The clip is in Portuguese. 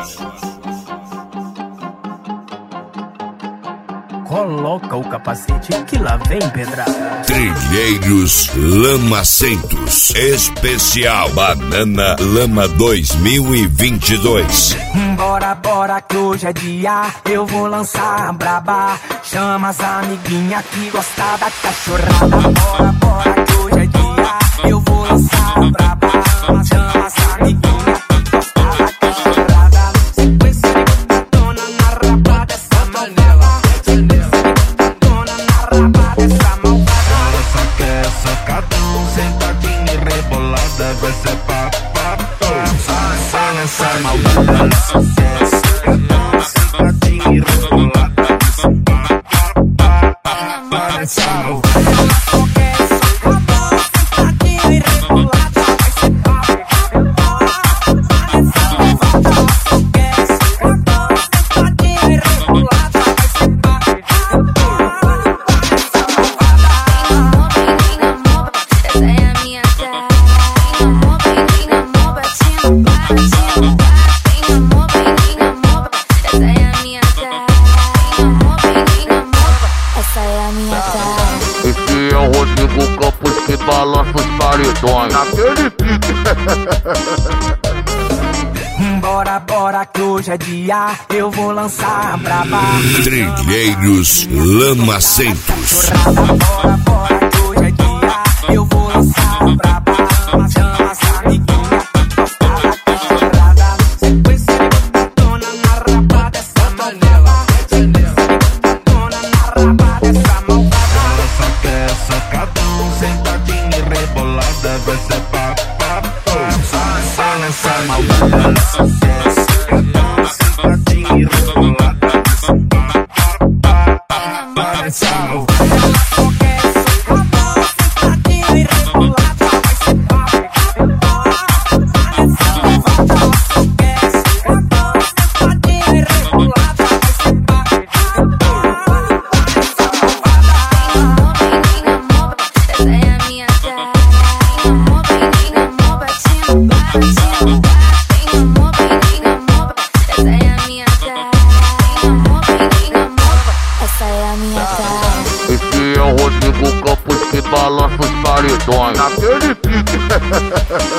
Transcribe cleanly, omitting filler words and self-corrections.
Coloca o capacete que lá vem pedrada. Trilheiros Lamacentos Especial Banana Lama 2022. Bora, bora que hoje é dia, eu vou lançar a braba. Chama as amiguinhas que gostam da cachorrada. Bora, bora que hoje é dia, eu vou lançar a braba. Chama as amiguinhas que gostam da cachorrada. Sequência de botadona na raba dessa malvada. Botadona na raba dessa malvada. Essa que é sacadão, sentadinha e rebolada. Vai ser papapá, sai nessa malvada. Essa que é sacadão, sentadinha e rebolada. Vai ser papapá, nessa malvada. Esse é o Rodrigo Campos que balança os paredões. Naquele pique. Bora, bora que hoje é dia, eu vou lançar a braba. Trilheiros Lamacentos. Bora, bora que hoje é dia, eu vou lançar a braba. Chama as amiguinhas que gostam da cachorrada. Sequência de botadona na raba dessa malvada. Sequência de botadona na raba dessa malvada. Essa que é sacadão, sentadinha e rebolada. Vai ser papapá, sai nessa malvada. Essa que é sacadão, sentadinha e rebolada. Vai ser papapá, nessa malvada. Esse é o Rodrigo Campos que balança os paredões. Naquele pique.